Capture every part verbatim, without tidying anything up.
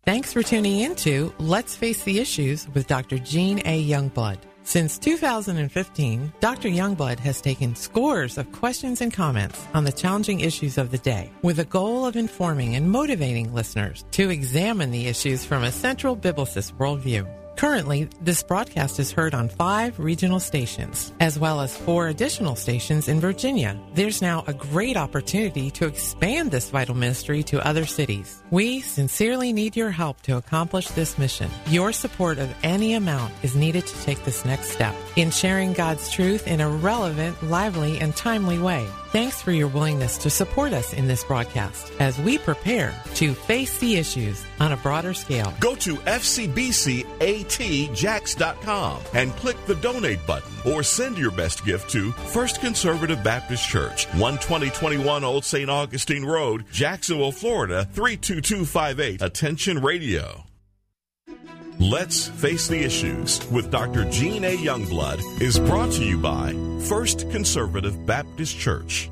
Thanks for tuning in to Let's Face the Issues with Doctor Gene A. Youngblood. Since two thousand fifteen, Doctor Youngblood has taken scores of questions and comments on the challenging issues of the day with the goal of informing and motivating listeners to examine the issues from a central biblicist worldview. Currently, this broadcast is heard on five regional stations, as well as four additional stations in Virginia. There's now a great opportunity to expand this vital ministry to other cities. We sincerely need your help to accomplish this mission. Your support of any amount is needed to take this next step in sharing God's truth in a relevant, lively, and timely way. Thanks for your willingness to support us in this broadcast as we prepare to face the issues on a broader scale. Go to F C B C A T Jax dot com and click the donate button or send your best gift to First Conservative Baptist Church, one twenty twenty-one Old Saint Augustine Road, Jacksonville, Florida, three two two five eight. Attention Radio. Let's Face the Issues with Doctor Gene A. Youngblood is brought to you by First Conservative Baptist Church.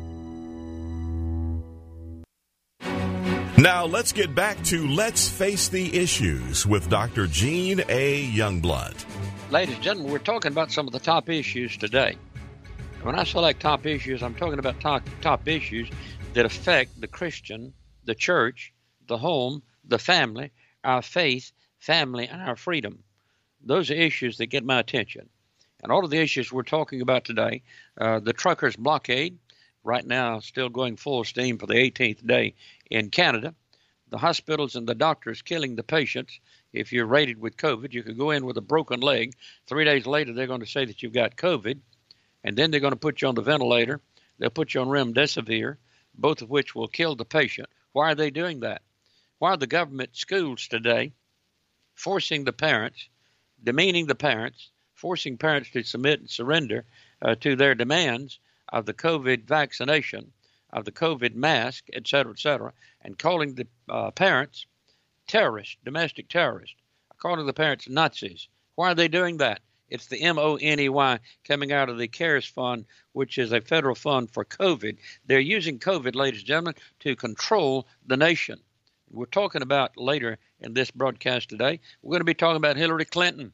Now let's get back to Let's Face the Issues with Doctor Gene A. Youngblood. Ladies and gentlemen, we're talking about some of the top issues today. When I select top issues, I'm talking about top, top issues that affect the Christian, the church, the home, the family, our faith, family, and our freedom. Those are issues that get my attention. And all of the issues we're talking about today, uh, the truckers' blockade, right now still going full steam for the eighteenth day in Canada, the hospitals and the doctors killing the patients. If you're rated with COVID, you could go in with a broken leg. Three days later, they're going to say that you've got COVID, and then they're going to put you on the ventilator. They'll put you on remdesivir, both of which will kill the patient. Why are they doing that? Why are the government schools today forcing the parents, demeaning the parents, forcing parents to submit and surrender uh, to their demands of the COVID vaccination, of the COVID mask, et cetera, et cetera, and calling the uh, parents terrorists, domestic terrorists, calling the parents Nazis? Why are they doing that? It's the M O N E Y coming out of the CARES Fund, which is a federal fund for COVID. They're using COVID, ladies and gentlemen, to control the nation. We're talking about later in this broadcast today, we're going to be talking about Hillary Clinton.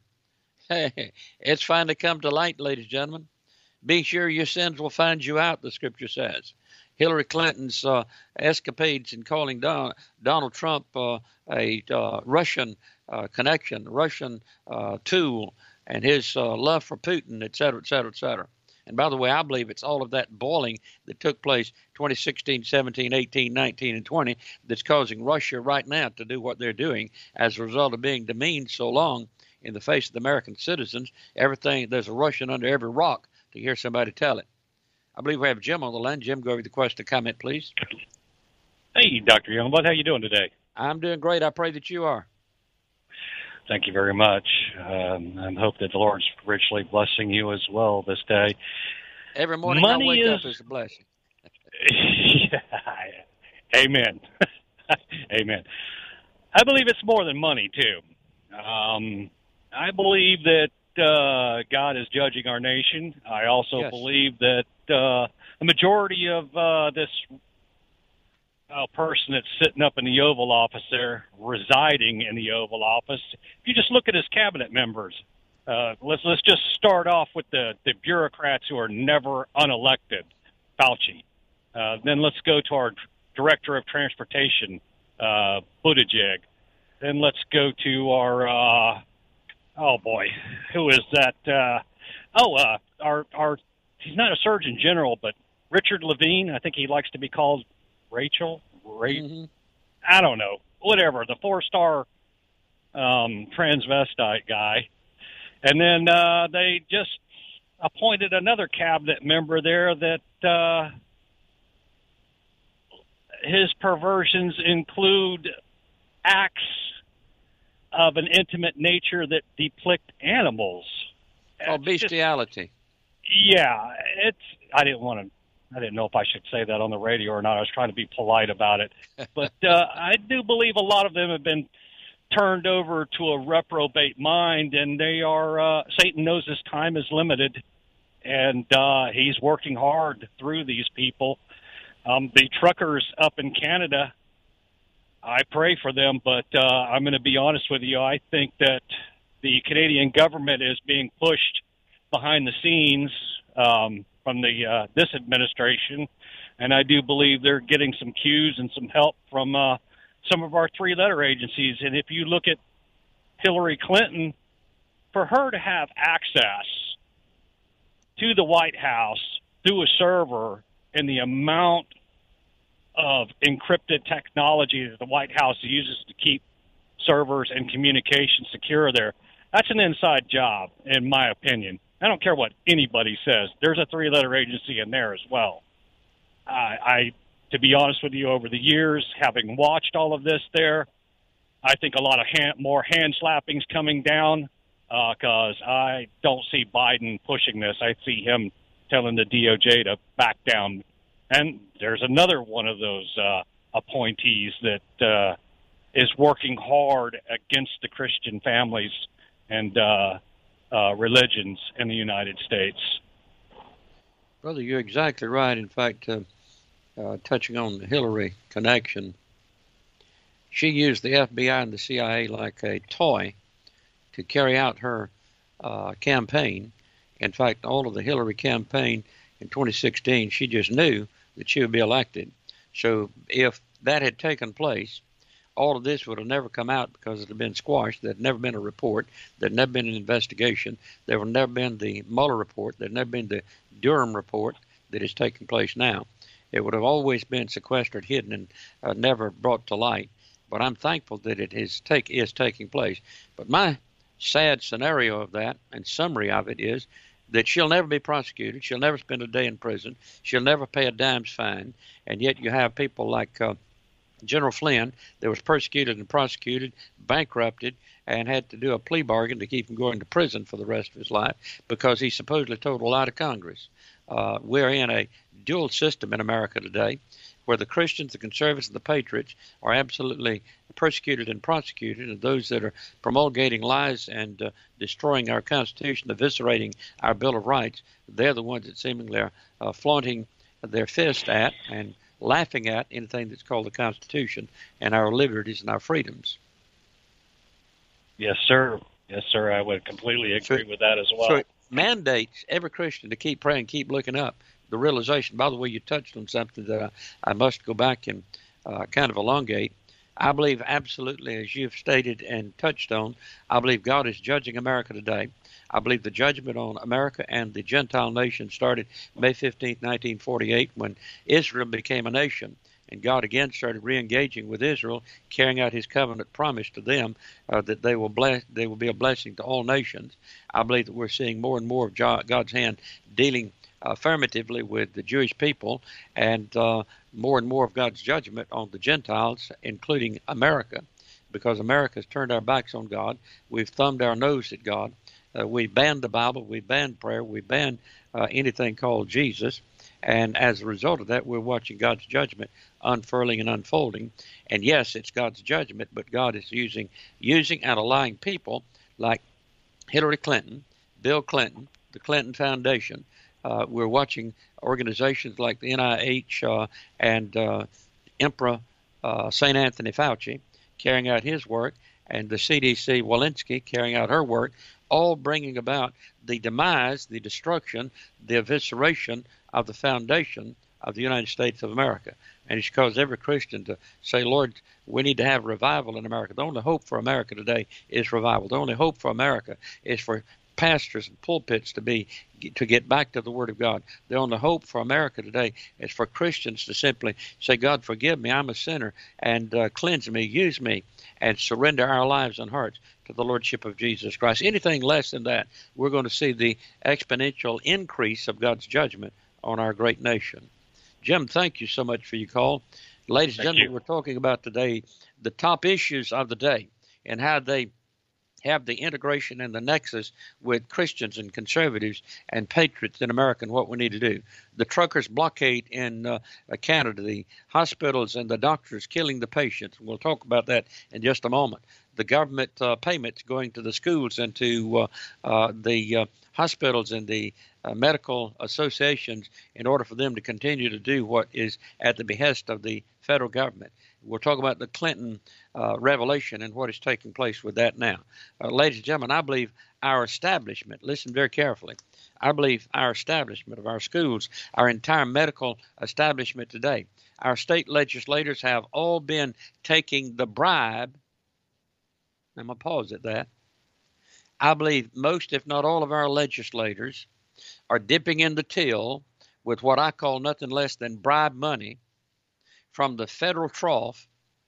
Hey, it's finally come to light, ladies and gentlemen. Be sure your sins will find you out, the scripture says. Hillary Clinton's uh, escapades in calling Don, Donald Trump uh, a uh, Russian uh, connection, Russian uh, tool, and his uh, love for Putin, et cetera, et cetera, et cetera. And by the way, I believe it's all of that boiling that took place twenty sixteen, seventeen, eighteen, nineteen, and twenty that's causing Russia right now to do what they're doing as a result of being demeaned so long in the face of the American citizens. Everything, there's a Russian under every rock to hear somebody tell it. I believe we have Jim on the line. Jim, go over the question, comment, please. Hey, Doctor Youngblood, how you doing today? I'm doing great. I pray that you are. Thank you very much. Um, I hope that the Lord's richly blessing you as well this day. Every morning Money I wake is... up is a blessing. yeah. Amen. Amen. I believe it's more than money, too. Um, I believe that uh, God is judging our nation. I also yes. believe that uh, the majority of uh, this uh, person that's sitting up in the Oval Office there, residing in the Oval Office, if you just look at his cabinet members, uh, let's let's just start off with the, the bureaucrats who are never unelected, Fauci. Uh, then let's go to our Director of Transportation, uh, Buttigieg. Then let's go to our, uh, oh boy, who is that? Uh, oh, uh, our, our, he's not a Surgeon General, but Richard Levine. I think he likes to be called Rachel. Ray, mm-hmm. I don't know, whatever, the four-star um, transvestite guy. And then uh, they just appointed another cabinet member there that uh, his perversions include acts of an intimate nature that depict animals. Oh, bestiality. Just, yeah, it's. I didn't want to. I didn't know if I should say that on the radio or not. I was trying to be polite about it, but uh, I do believe a lot of them have been turned over to a reprobate mind, and they are. Uh, Satan knows his time is limited, and uh, he's working hard through these people. Um, the truckers up in Canada I pray for them, but uh, I'm going to be honest with you. I think that the Canadian government is being pushed behind the scenes um, from the uh, this administration, and I do believe they're getting some cues and some help from uh, some of our three-letter agencies. And if you look at Hillary Clinton, for her to have access to the White House through a server and the amount of encrypted technology that the White House uses to keep servers and communication secure there, that's an inside job, in my opinion. I don't care what anybody says. There's a three-letter agency in there as well. Uh, I, to be honest with you, over the years, having watched all of this there, I think a lot of hand, more hand slappings coming down because uh, I don't see Biden pushing this. I see him telling the D O J to back down. And there's another one of those uh, appointees that uh, is working hard against the Christian families and uh, uh, religions in the United States. Brother, you're exactly right. In fact, uh, uh, touching on the Hillary connection, she used the F B I and the C I A like a toy to carry out her uh, campaign. In fact, all of the Hillary campaign in twenty sixteen, she just knew that she would be elected. So if that had taken place, all of this would have never come out because it had been squashed. There had never been a report. There had never been an investigation. There would never been the Mueller report. There had never been the Durham report that is taking place now. It would have always been sequestered, hidden, and uh, never brought to light. But I'm thankful that it is, take, is taking place. But my sad scenario of that and summary of it is that she'll never be prosecuted. She'll never spend a day in prison. She'll never pay a dime's fine. And yet you have people like uh, General Flynn that was persecuted and prosecuted, bankrupted, and had to do a plea bargain to keep him going to prison for the rest of his life because he supposedly told a lie to Congress. Uh, we're in a dual system in America today where the Christians, the conservatives, and the patriots are absolutely persecuted and prosecuted, and those that are promulgating lies and uh, destroying our Constitution, eviscerating our Bill of Rights, they're the ones that seemingly are uh, flaunting their fist at and laughing at anything that's called the Constitution and our liberties and our freedoms. Yes, sir. Yes, sir. I would completely agree so, with that as well. So it mandates every Christian to keep praying, keep looking up. The realization, by the way, you touched on something that I, I must go back and uh, kind of elongate. I believe absolutely, as you've stated and touched on, I believe God is judging America today. I believe the judgment on America and the Gentile nation started May fifteenth, nineteen forty-eight, when Israel became a nation. And God again started re-engaging with Israel, carrying out his covenant promise to them uh, that they will bless, they will be a blessing to all nations. I believe that we're seeing more and more of God's hand dealing affirmatively with the Jewish people, and uh, more and more of God's judgment on the Gentiles, including America, because America has turned our backs on God. We've thumbed our nose at God. Uh, we banned the Bible. We banned prayer. We banned uh, anything called Jesus. And as a result of that, we're watching God's judgment unfurling and unfolding. And yes, it's God's judgment, but God is using, using and allowing people like Hillary Clinton, Bill Clinton, the Clinton Foundation. Uh, we're watching organizations like the N I H uh, and uh, Emperor uh, Saint Anthony Fauci carrying out his work, and the C D C Walensky carrying out her work, all bringing about the demise, the destruction, the evisceration of the foundation of the United States of America. And it's caused every Christian to say, Lord, we need to have revival in America. The only hope for America today is revival. The only hope for America is for pastors and pulpits to be to get back to the Word of God. The only hope for America today is for Christians to simply say, God, forgive me, I'm a sinner, and uh, cleanse me, use me, and surrender our lives and hearts to the Lordship of Jesus Christ. Anything less than that, we're going to see the exponential increase of God's judgment on our great nation. Jim, thank you so much for your call. Ladies and gentlemen, we're talking about today the top issues of the day and how they have the integration and the nexus with Christians and conservatives and patriots in America and what we need to do. The truckers' blockade in uh, Canada, the hospitals and the doctors killing the patients. We'll talk about that in just a moment. The government uh, payments going to the schools and to uh, uh, the uh, hospitals and the uh, medical associations in order for them to continue to do what is at the behest of the federal government. We'll talk about the Clinton uh, revelation and what is taking place with that now. Uh, ladies and gentlemen, I believe our establishment, listen very carefully, I believe our establishment of our schools, our entire medical establishment today, our state legislators have all been taking the bribe. I'm going to pause at that. I believe most, if not all, of our legislators are dipping in the till with what I call nothing less than bribe money from the federal trough,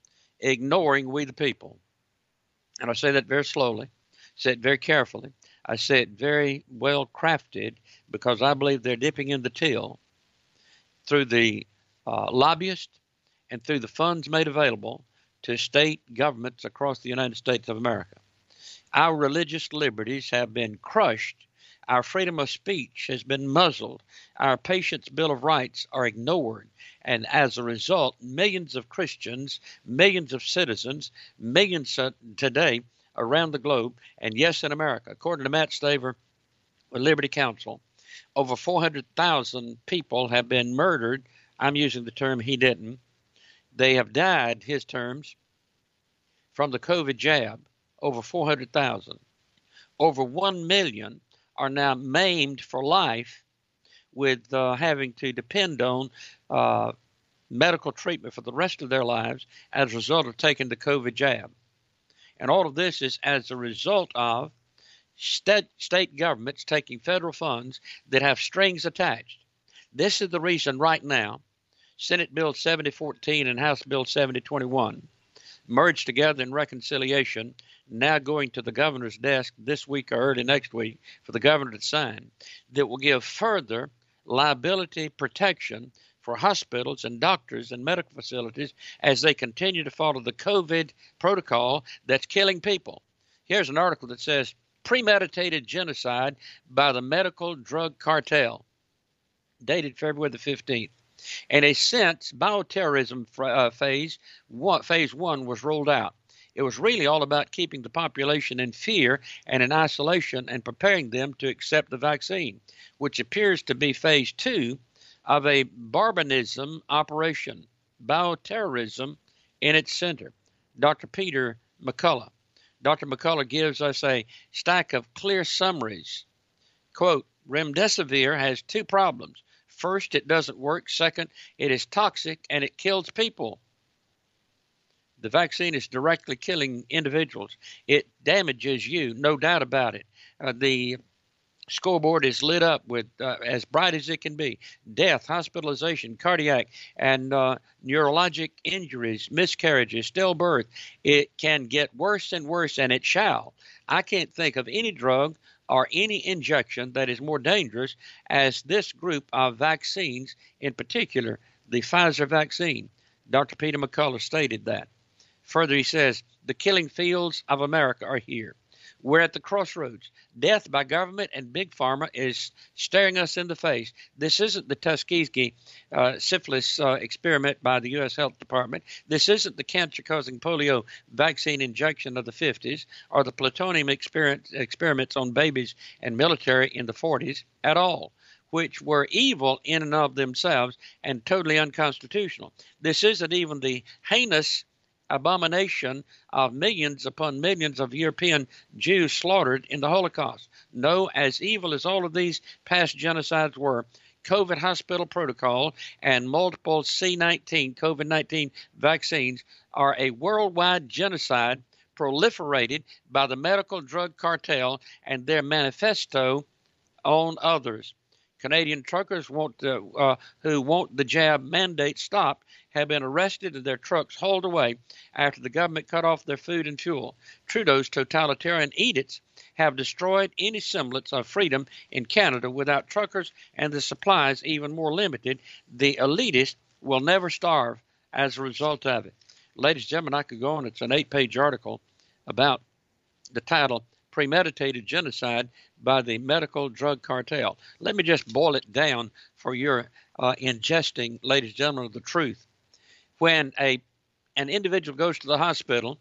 ignoring we the people. And I say that very slowly, say it very carefully. I say it very well crafted because I believe they're dipping in the till through the uh, lobbyists and through the funds made available to state governments across the United States of America. Our religious liberties have been crushed. Our freedom of speech has been muzzled. Our Patients' Bill of Rights are ignored. And as a result, millions of Christians, millions of citizens, millions uh, today around the globe, and yes, in America, according to Matt Staver with Liberty Counsel, over four hundred thousand people have been murdered. I'm using the term he didn't. They have died, his terms, from the COVID jab, over four hundred thousand. Over one million are now maimed for life with uh, having to depend on uh, medical treatment for the rest of their lives as a result of taking the COVID jab. And all of this is as a result of state, state governments taking federal funds that have strings attached. This is the reason right now Senate Bill seventy fourteen and House Bill seventy twenty-one merged together in reconciliation, now going to the governor's desk this week or early next week for the governor to sign, that will give further liability protection for hospitals and doctors and medical facilities as they continue to follow the COVID protocol that's killing people. Here's an article that says, premeditated genocide by the medical drug cartel, dated February the fifteenth. In a sense, bioterrorism uh, phase one, phase one was rolled out. It was really all about keeping the population in fear and in isolation and preparing them to accept the vaccine, which appears to be phase two of a barbarism operation, bioterrorism in its center. Doctor Peter McCullough. Doctor McCullough gives us a stack of clear summaries. Quote, remdesivir has two problems. First, it doesn't work. Second, it is toxic and it kills people. The vaccine is directly killing individuals. It damages you, no doubt about it. Uh, the scoreboard is lit up with uh, as bright as it can be. Death, hospitalization, cardiac, and uh, neurologic injuries, miscarriages, stillbirth. It can get worse and worse, and it shall. I can't think of any drug or any injection that is more dangerous as this group of vaccines, in particular, the Pfizer vaccine. Doctor Peter McCullough stated that. Further, he says, the killing fields of America are here. We're at the crossroads. Death by government and big pharma is staring us in the face. This isn't the Tuskegee uh, syphilis uh, experiment by the U S Health Department. This isn't the cancer-causing polio vaccine injection of the fifties or the plutonium experiments on babies and military in the forties at all, which were evil in and of themselves and totally unconstitutional. This isn't even the heinous abomination of millions upon millions of European Jews slaughtered in the Holocaust. No, as evil as all of these past genocides were, COVID hospital protocol and multiple C nineteen, COVID nineteen vaccines are a worldwide genocide proliferated by the medical drug cartel and their manifesto on others. Canadian truckers want to, uh, who want the jab mandate stopped have been arrested and their trucks hauled away after the government cut off their food and fuel. Trudeau's totalitarian edicts have destroyed any semblance of freedom in Canada. Without truckers and the supplies even more limited, the elitists will never starve as a result of it. Ladies and gentlemen, I could go on. It's an eight-page article about the title, Premeditated Genocide by the Medical Drug Cartel. Let me just boil it down for your uh, ingesting, ladies and gentlemen, of the truth. When a an individual goes to the hospital,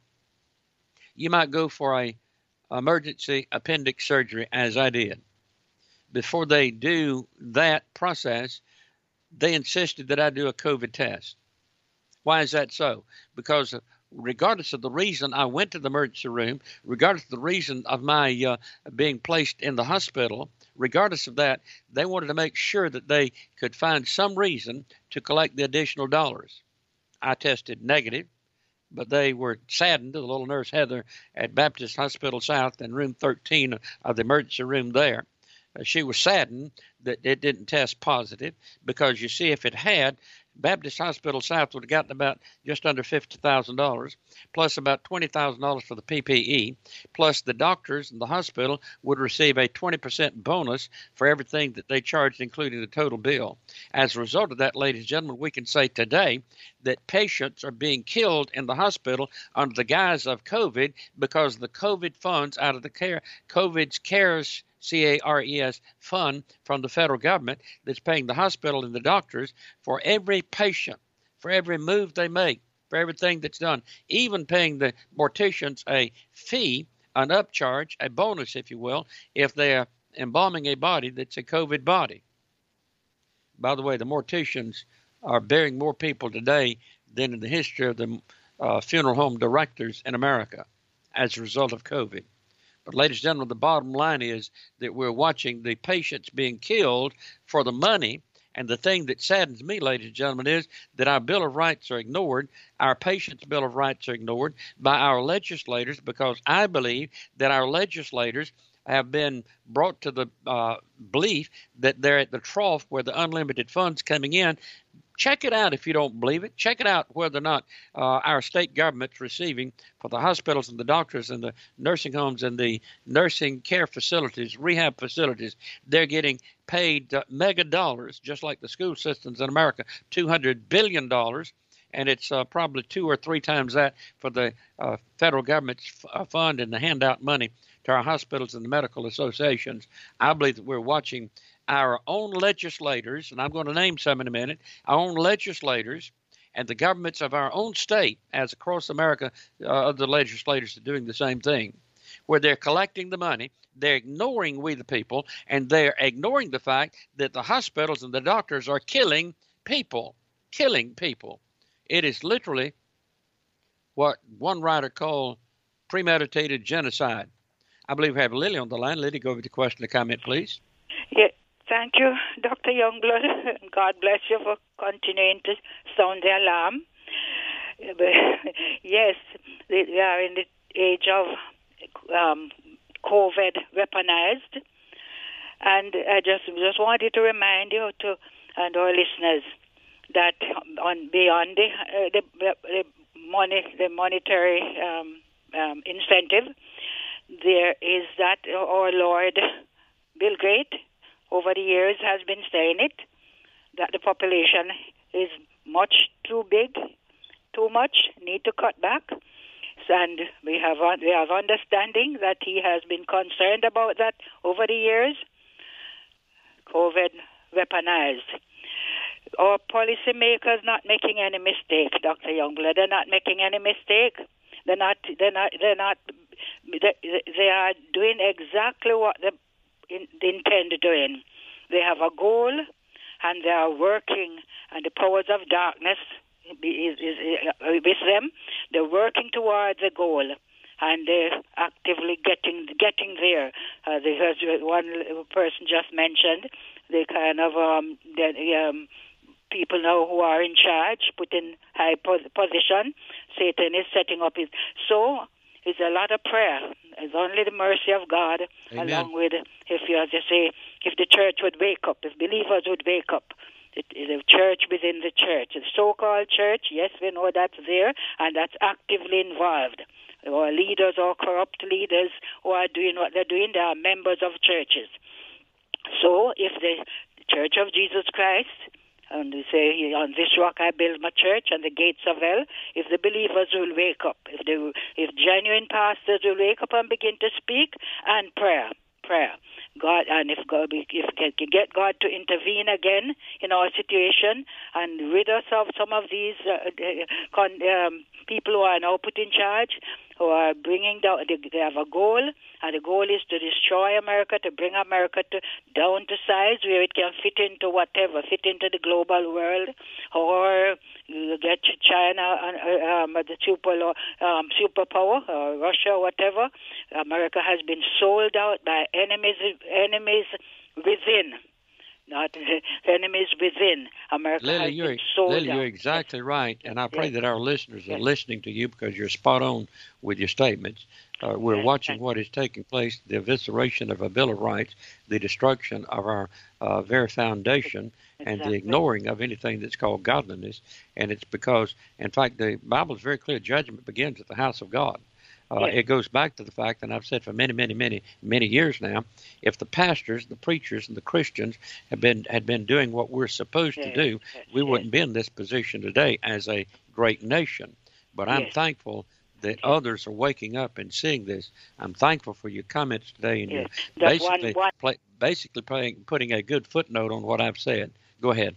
you might go for a emergency appendix surgery, as I did. Before they do that process, they insisted that I do a COVID test. Why is that so? Because regardless of the reason I went to the emergency room, regardless of the reason of my uh, being placed in the hospital, regardless of that, they wanted to make sure that they could find some reason to collect the additional dollars. I tested negative, but they were saddened. The little nurse Heather at Baptist Hospital South in room thirteen of the emergency room there, uh, she was saddened that it didn't test positive, because you see, if it had, Baptist Hospital South would have gotten about just under fifty thousand dollars, plus about twenty thousand dollars for the P P E, plus the doctors in the hospital would receive a twenty percent bonus for everything that they charged, including the total bill. As a result of that, ladies and gentlemen, we can say today that patients are being killed in the hospital under the guise of COVID because the COVID funds out of the care, COVID's CARES C A R E S fund from the federal government that's paying the hospital and the doctors for every patient, for every move they make, for everything that's done, even paying the morticians a fee, an upcharge, a bonus, if you will, if they are embalming a body that's a COVID body. By the way, the morticians are burying more people today than in the history of the uh, funeral home directors in America as a result of COVID. But, ladies and gentlemen, the bottom line is that we're watching the patients being killed for the money. And the thing that saddens me, ladies and gentlemen, is that our Bill of Rights are ignored. Our patients' Bill of Rights are ignored by our legislators, because I believe that our legislators have been brought to the uh, belief that they're at the trough where the unlimited funds coming in. Check it out if you don't believe it. Check it out whether or not uh, our state government's receiving for the hospitals and the doctors and the nursing homes and the nursing care facilities, rehab facilities. They're getting paid uh, mega dollars, just like the school systems in America, two hundred billion dollars. And it's uh, probably two or three times that for the uh, federal government's f- uh, fund and the handout money to our hospitals and the medical associations. I believe that we're watching our own legislators, and I'm going to name some in a minute, our own legislators and the governments of our own state, as across America, uh, other legislators are doing the same thing, where they're collecting the money, they're ignoring we the people, and they're ignoring the fact that the hospitals and the doctors are killing people, killing people. It is literally what one writer called premeditated genocide. I believe we have Lily on the line. Lily, go over to question or comment, please. Yeah. Thank you, Doctor Youngblood. God bless you for continuing to sound the alarm. Yes, we are in the age of um, COVID weaponized. And I just just wanted to remind you to and our listeners that on beyond the, uh, the, the, money, the monetary um, um, incentive, there is that our Lord Bill Gates over the years has been saying it, that the population is much too big, too much, need to cut back. And we have we have understanding that he has been concerned about that over the years. COVID weaponized. Our policymakers not making any mistake, Doctor Youngblood. They're not making any mistake. They're not. They're not. They're not. They, they are doing exactly what they intend doing. They have a goal, and they are working. And the powers of darkness is, is, is with them. They're working towards the goal, and they're actively getting getting there. Uh, as one person just mentioned, they kind of um, the, um, people now who are in charge, put in high position. Satan is setting up his. So it's a lot of prayer. It's only the mercy of God, Amen. Along with, if you as you say, if the church would wake up, if believers would wake up. The, the church within the church, the so-called church, yes, we know that's there, and that's actively involved. Or leaders or corrupt leaders who are doing what they're doing, they are members of churches. So if the Church of Jesus Christ, and they say, on this rock I build my church, and the gates of hell, if the believers will wake up, if they, if genuine pastors will wake up and begin to speak, and prayer, prayer. God, and if God, if we can get God to intervene again in our situation and rid us of some of these uh, con, um, people who are now put in charge, who are bringing down, they, they have a goal, and the goal is to destroy America, to bring America to down to size where it can fit into whatever, fit into the global world, or you get China and um, the super um, superpower, or Russia, whatever. America has been sold out by enemies, enemies within. Not enemies within. America Lily, has you're, been sold Lily, out. you're exactly yes. right, and I pray yes. that our listeners are yes. listening to you because you're spot on with your statements. Uh, we're yes. watching what is taking place, the evisceration of a Bill of Rights, the destruction of our uh, very foundation, exactly. and the ignoring of anything that's called godliness. And it's because, in fact, the Bible is very clear, judgment begins at the house of God. Uh, yes. It goes back to the fact, and I've said for many, many, many, many years now, if the pastors, the preachers, and the Christians have been had been doing what we're supposed yes. to do, yes. we yes. wouldn't be in this position today as a great nation. But I'm yes. thankful that others are waking up and seeing this. I'm thankful for your comments today, and yes. you're That's basically one, one. Play, basically playing, putting a good footnote on what I've said. Go ahead.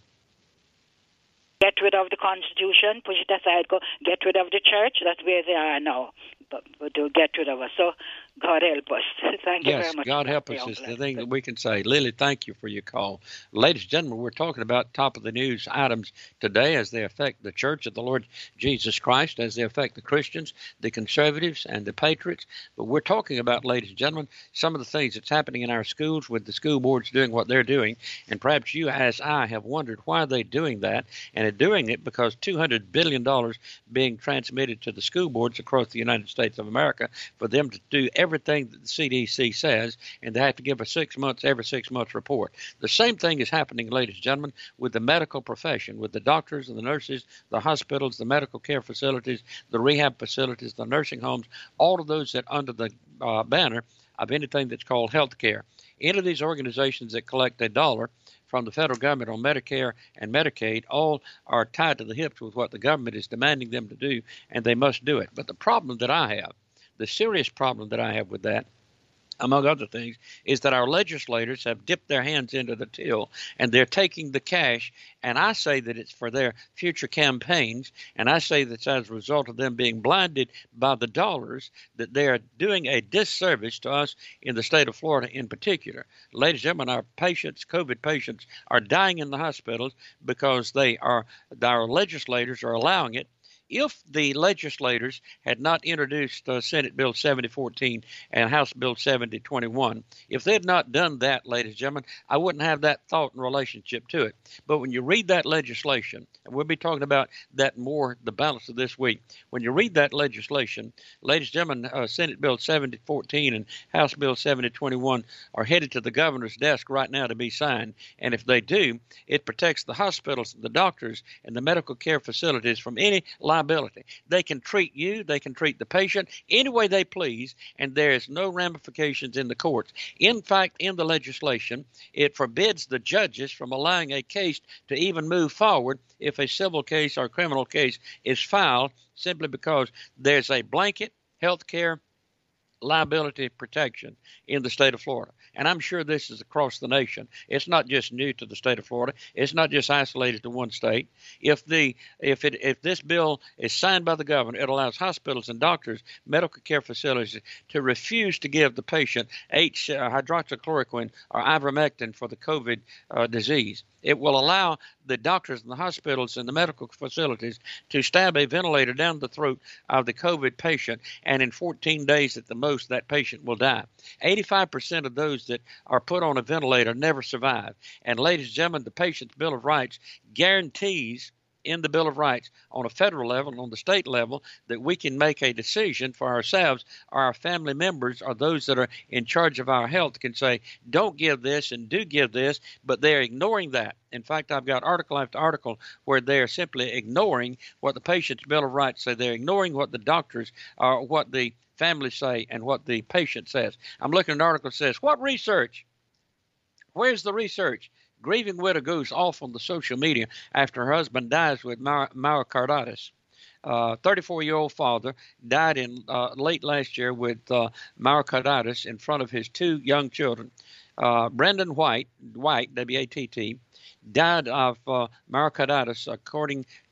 Get rid of the Constitution, push it aside, go get rid of the church. That's where they are now. But, but to get rid of us. So God help us. Thank you yes, very much. God help us is the thing that we can say. Lily, thank you for your call. Ladies and gentlemen, we're talking about top of the news items today as they affect the Church of the Lord Jesus Christ, as they affect the Christians, the conservatives, and the patriots. But we're talking about, ladies and gentlemen, some of the things that's happening in our schools with the school boards doing what they're doing. And perhaps you, as I, have wondered why are they doing that, and are doing it because two hundred billion dollars being transmitted to the school boards across the United States of America for them to do everything that the C D C says, and they have to give a six months, every six months report. The same thing is happening, ladies and gentlemen, with the medical profession, with the doctors and the nurses, the hospitals, the medical care facilities, the rehab facilities, the nursing homes, all of those that under the uh, banner of anything that's called health care. Any of these organizations that collect a dollar from the federal government on Medicare and Medicaid all are tied to the hips with what the government is demanding them to do, and they must do it. But the problem that I have, the serious problem that I have with that, among other things, is that our legislators have dipped their hands into the till, and they're taking the cash, and I say that it's for their future campaigns, and I say that as a result of them being blinded by the dollars, that they are doing a disservice to us in the state of Florida in particular. Ladies and gentlemen, our patients, COVID patients, are dying in the hospitals because they are, our legislators are allowing it. If the legislators had not introduced uh, Senate Bill seventy fourteen and House Bill seventy twenty-one, if they had not done that, ladies and gentlemen, I wouldn't have that thought and relationship to it. But when you read that legislation, and we'll be talking about that more the balance of this week, when you read that legislation, ladies and gentlemen, uh, Senate Bill seventy fourteen and House Bill seventy twenty-one are headed to the governor's desk right now to be signed. And if they do, it protects the hospitals, the doctors, and the medical care facilities from any liability. They can treat you, they can treat the patient any way they please, and there is no ramifications in the courts. In fact, in the legislation, it forbids the judges from allowing a case to even move forward if a civil case or criminal case is filed simply because there's a blanket health care liability protection in the state of Florida. And I'm sure this is across the nation. It's not just new to the state of Florida. It's not just isolated to one state. If the if it if this bill is signed by the governor, it allows hospitals and doctors, medical care facilities to refuse to give the patient H uh, hydroxychloroquine or ivermectin for the COVID uh, disease. It will allow the doctors and the hospitals and the medical facilities to stab a ventilator down the throat of the COVID patient, and in fourteen days at the most, that patient will die. eighty-five percent of those that are put on a ventilator never survive. And ladies and gentlemen, the Patient's Bill of Rights guarantees in the Bill of Rights on a federal level and on the state level that we can make a decision for ourselves or our family members or those that are in charge of our health can say, don't give this and do give this, but they're ignoring that. In fact, I've got article after article where they're simply ignoring what the Patient's Bill of Rights say. They're ignoring what the doctors or what the families say and what the patient says. I'm looking at an article that says, what research? Where's the research? Grieving widow goes off on the social media after her husband dies with my- myocarditis. Uh, thirty-four-year-old father died in uh, late last year with uh, myocarditis in front of his two young children. Uh, Brendan White, White, W A T T, died of uh, myocarditis, according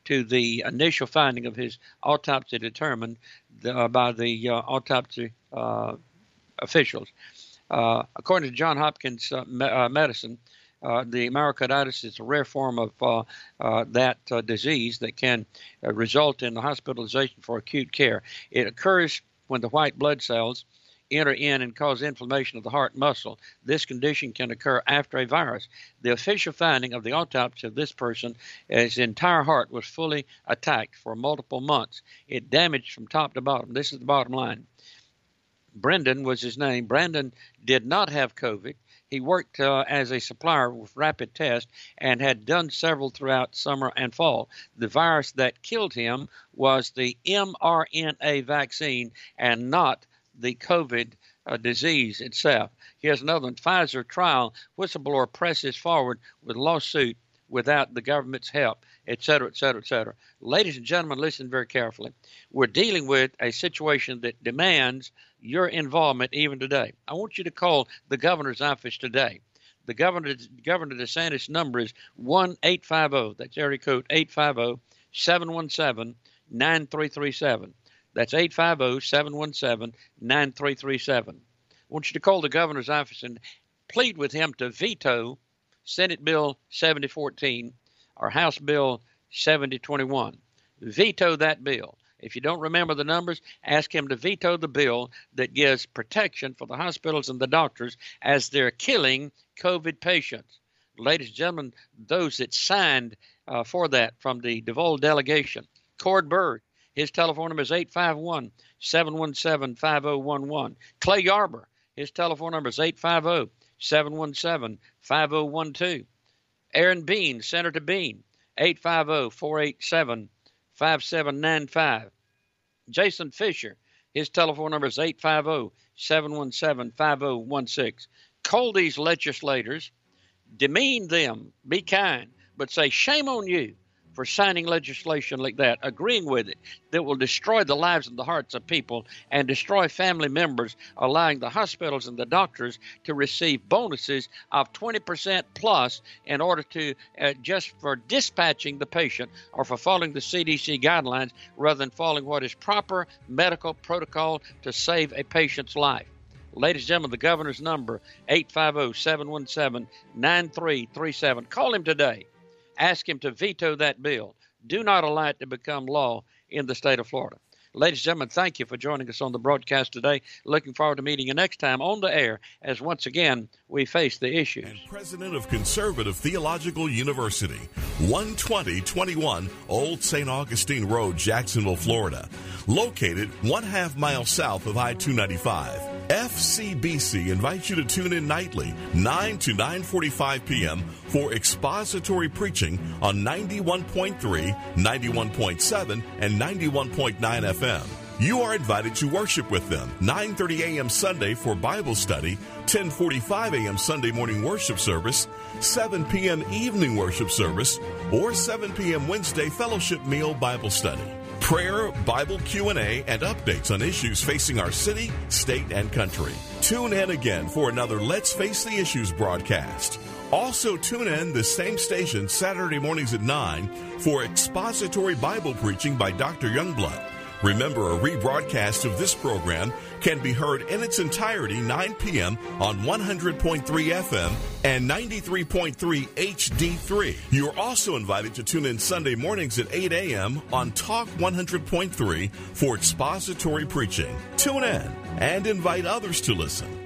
to the initial finding of his autopsy determined uh, by the uh, autopsy uh, officials. Uh, according to Johns Hopkins uh, me- uh, Medicine, uh, the myocarditis is a rare form of uh, uh, that uh, disease that can uh, result in the hospitalization for acute care. It occurs when the white blood cells enter in and cause inflammation of the heart muscle. This condition can occur after a virus. The official finding of the autopsy of this person is his entire heart was fully attacked for multiple months. It damaged from top to bottom. This is the bottom line. Brendan was his name. Brandon did not have COVID. He worked uh, as a supplier with rapid test and had done several throughout summer and fall. The virus that killed him was the mRNA vaccine and not the COVID uh, disease itself. Here's another one. Pfizer trial whistleblower presses forward with lawsuit without the government's help, et cetera, et cetera, et cetera. Ladies and gentlemen, listen very carefully. We're dealing with a situation that demands your involvement even today. I want you to call the governor's office today. The governor, Governor DeSantis' number is one eight five zero. That's area code eight five zero, seven one seven, nine three three seven. That's eight five zero, seven one seven, nine three three seven. I want you to call the governor's office and plead with him to veto Senate Bill seventy fourteen or House Bill seventy twenty-one. Veto that bill. If you don't remember the numbers, ask him to veto the bill that gives protection for the hospitals and the doctors as they're killing COVID patients. Ladies and gentlemen, those that signed uh, for that from the DeVol delegation, Cord Berg, his telephone number is eight five one, seven one seven, five zero one one. Clay Yarber, his telephone number is eight five zero, seven one seven, five zero one two. Aaron Bean, Senator Bean, eight five zero, four eight seven, five seven nine five. Jason Fisher, his telephone number is eight five zero, seven one seven, five zero one six. Call these legislators, demean them, be kind, but say shame on you for signing legislation like that, agreeing with it, that will destroy the lives and the hearts of people and destroy family members, allowing the hospitals and the doctors to receive bonuses of twenty percent plus in order to uh, just for dispatching the patient or for following the C D C guidelines rather than following what is proper medical protocol to save a patient's life. Ladies and gentlemen, the governor's number, eight five zero, seven one seven, nine three three seven. Call him today. Ask him to veto that bill. Do not allow it to become law in the state of Florida. Ladies and gentlemen, thank you for joining us on the broadcast today. Looking forward to meeting you next time on the air as once again we face the issues. And president of Conservative Theological University, one twenty twenty-one Old Saint Augustine Road, Jacksonville, Florida. Located one half mile south of I two ninety-five. F C B C invites you to tune in nightly, nine to nine forty-five p.m. for expository preaching on ninety-one point three, ninety-one point seven, and ninety-one point nine F M. You are invited to worship with them, nine thirty a.m. Sunday for Bible study, ten forty-five a.m. Sunday morning worship service, seven p.m. evening worship service, or seven p.m. Wednesday fellowship meal Bible study. Prayer, Bible Q and A, and updates on issues facing our city, state, and country. Tune in again for another Let's Face the Issues broadcast. Also tune in the same station Saturday mornings at nine for expository Bible preaching by Doctor Youngblood. Remember, a rebroadcast of this program can be heard in its entirety nine p.m. on one hundred point three F M and ninety-three point three H D three. You're also invited to tune in Sunday mornings at eight a.m. on Talk one hundred point three for expository preaching. Tune in and invite others to listen.